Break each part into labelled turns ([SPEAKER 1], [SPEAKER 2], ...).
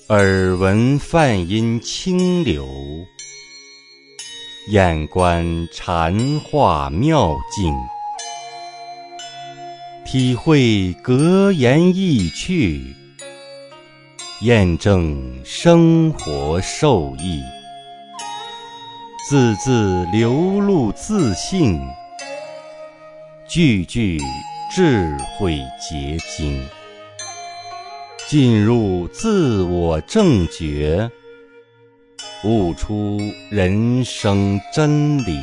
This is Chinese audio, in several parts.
[SPEAKER 1] 耳闻梵音清流，眼观禅化妙境，体会格言意趣，验证生活受益，字字流露自信，句句智慧结晶，进入自我正觉，悟出人生真理。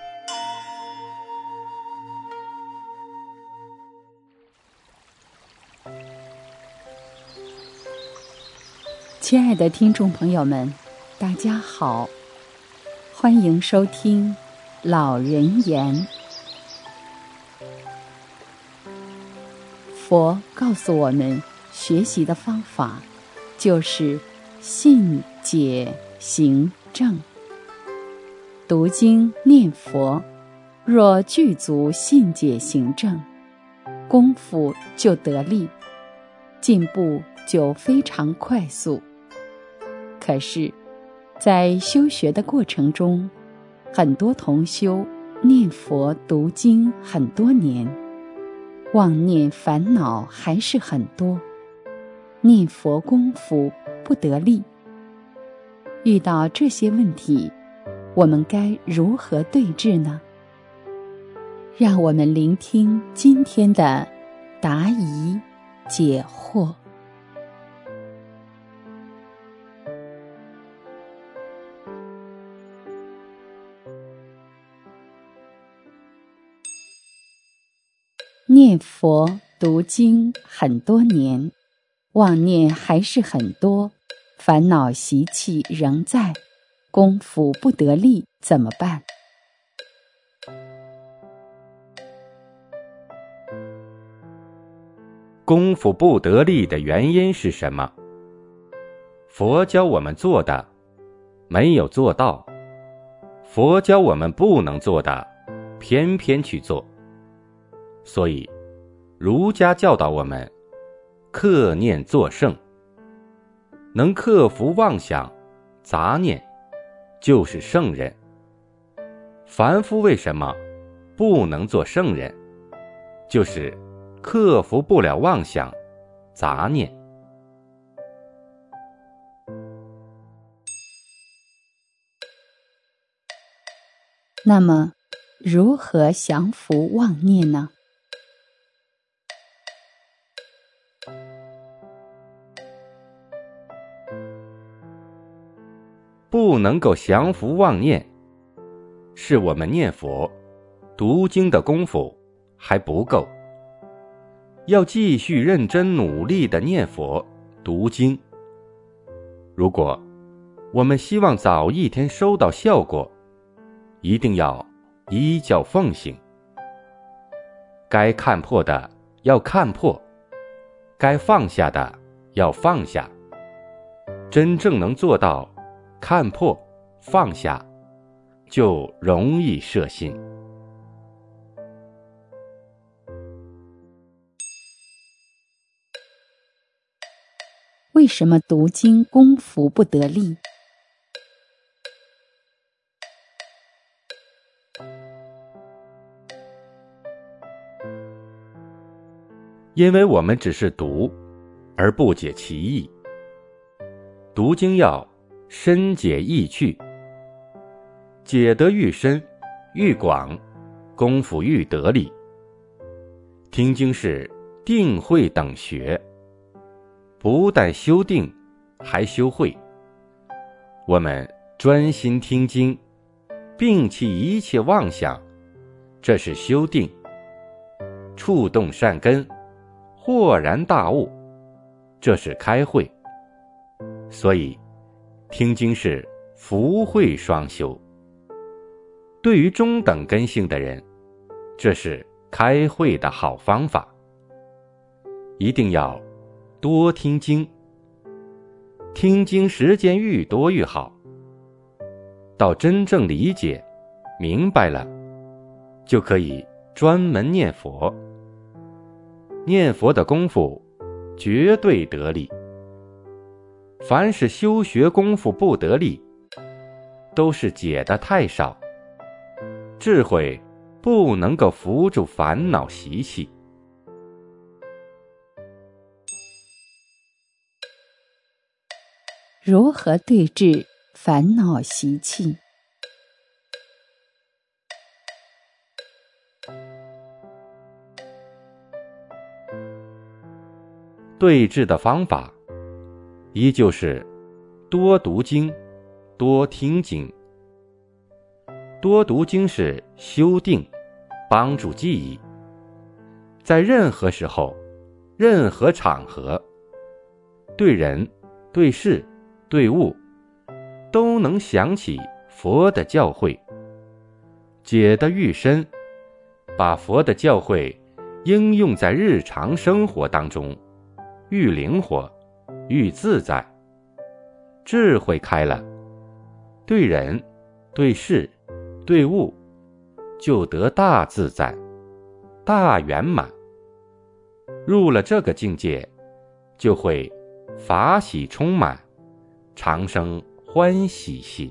[SPEAKER 2] 亲爱的听众朋友们，大家好，欢迎收听老人言。佛告诉我们，学习的方法就是信解行证。读经念佛，若具足信解行证，功夫就得力，进步就非常快速。可是，在修学的过程中，很多同修念佛读经很多年，妄念烦恼还是很多，念佛功夫不得力。遇到这些问题，我们该如何对治呢？让我们聆听今天的答疑解惑。念佛读经很多年，妄念还是很多，烦恼习气仍在，功夫不得力，怎么办？
[SPEAKER 1] 功夫不得力的原因是什么？佛教我们做的没有做到，佛教我们不能做的偏偏去做。所以儒家教导我们克念作圣，能克服妄想杂念就是圣人。凡夫为什么不能做圣人？就是克服不了妄想杂念。
[SPEAKER 2] 那么如何降服妄念呢？
[SPEAKER 1] 不能够降服妄念，是我们念佛读经的功夫还不够，要继续认真努力地念佛读经。如果我们希望早一天收到效果，一定要依教奉行，该看破的要看破，该放下的要放下，真正能做到看破放下，就容易摄心。
[SPEAKER 2] 为什么读经功夫不得力？
[SPEAKER 1] 因为我们只是读，而不解其意。读经要深解意趣，解得愈深愈广，功夫愈得力。听经是定慧等学，不但修定，还修慧。我们专心听经，摒弃一切妄想，这是修定。触动善根，豁然大悟，这是开慧。所以听经是福慧双修。对于中等根性的人，这是开慧的好方法。一定要多听经，听经时间愈多愈好。到真正理解明白了，就可以专门念佛。念佛的功夫绝对得力。 凡是修学功夫不得力，都是解得太少，智慧不能够扶住烦恼习气。
[SPEAKER 2] 如何对治烦恼习气？
[SPEAKER 1] 对治的方法，依旧是多读经，多听经。多读经是修定，帮助记忆，在任何时候、任何场合，对人、对事、对物，都能想起佛的教诲，解得愈深，把佛的教诲应用在日常生活当中，愈灵活，愈自在。智慧开了，对人、对事、对物，就得大自在、大圆满。入了这个境界，就会法喜充满，常生欢喜心。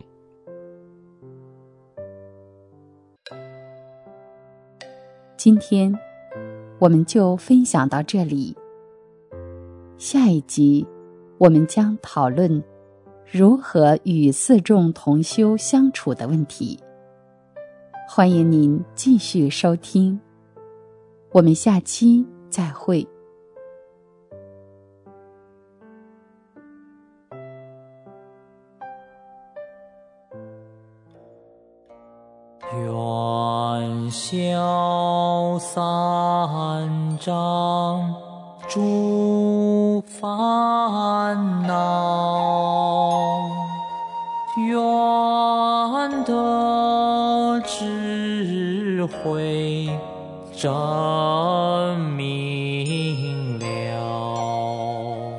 [SPEAKER 2] 今天我们就分享到这里，下一集我们将讨论如何与四众同修相处的问题。欢迎您继续收听，我们下期再会。
[SPEAKER 3] 愿消三障诸烦恼，愿得智慧真明了，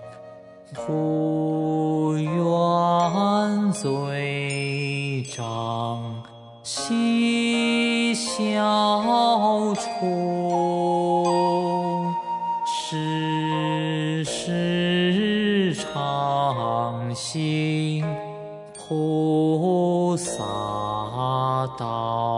[SPEAKER 3] 不愿罪障悉消除，世世常行菩萨道。